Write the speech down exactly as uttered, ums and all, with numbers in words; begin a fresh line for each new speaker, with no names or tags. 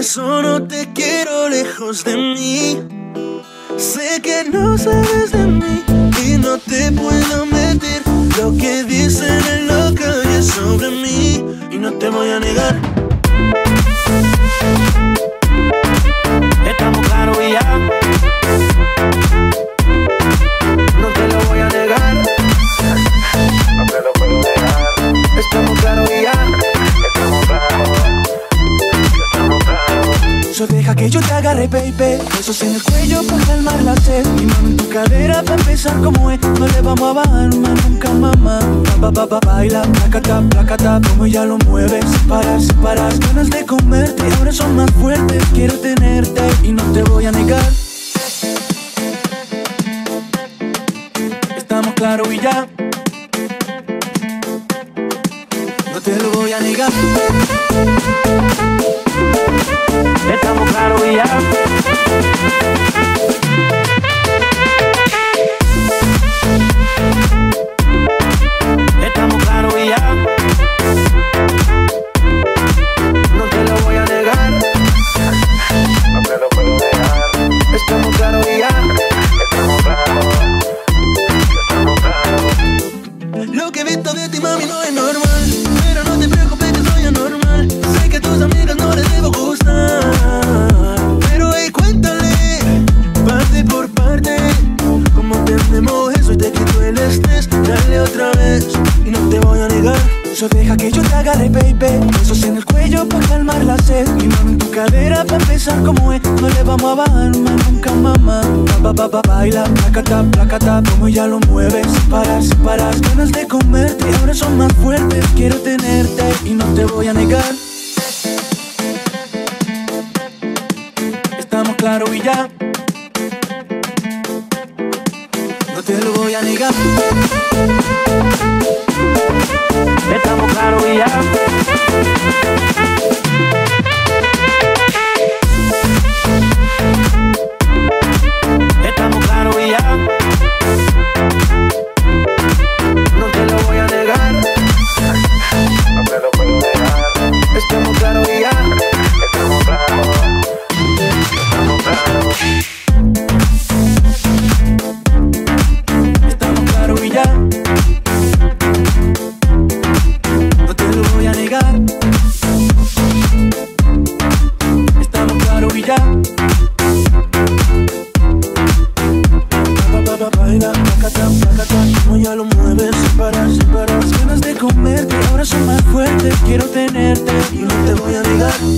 eso no te quiero lejos de mí. Sé que no sabes de mí y no te puedo mentir. Lo que dicen en la calle sobre mí y no te voy a negar. Estamos claros y ya. No te lo voy a negar.
No te lo puedo negar.
Estamos claros y ya.
Estamos claros. Estamos claros.
So deja que yo te agarre, baby. Besos en el cuello para calmar la sed. Mi mano en tu cadera para empezar como es. No le vamos a bajar más nunca, mamá. Pa, pa, pa, pa, baila, placata, placata. Como ya lo mueves, sin parar, sin parar. Ganas de comerte, ahora son más fuertes. Quiero tenerte y no te voy a negar. Estamos claros y ya. No te lo voy a negar. Estamos claros y ya. Estamos claros y ya. No te lo voy a negar.
No te lo puedo negar.
Estamos claros y ya.
Estamos claros. Estamos claros.
Lo que he visto de ti, mami, no es normal. Pero no te preocupes que soy anormal. Sé que a tus amigas no les debo gustar. Pero hey, cuéntale, parte por parte, cómo tenemos eso y te quito el estrés. Dale otra vez y no te voy a negar. So deja que yo te agarre, baby. Besos en el cuello para calmar la sed. Mi mano en tu cadera para empezar como es. No le vamos a bajar más nunca, mamá. Pa, pa, pa, pa, baila, placata, placata. Como ya lo mueves, sin parar, sin parar. Ganas de comerte, ahora son más fuertes. Quiero tenerte y no te voy a negar. Estamos claros y ya. No te lo voy a negar. Estamos claros y ya. Estamos claros y ya. No te lo voy a negar.
No te lo puedo negar.
Estamos claros y ya.
Estamos claros. Estamos claros.
Estamos claros y ya. No te lo voy a negar. Estamos claros y ya. Pa, pa, pa, baila, placata, placata. Como ya lo mueves, sin parar, sin parar. Las ganas de comerte ahora son más fuertes. Quiero tenerte y no te voy a negar.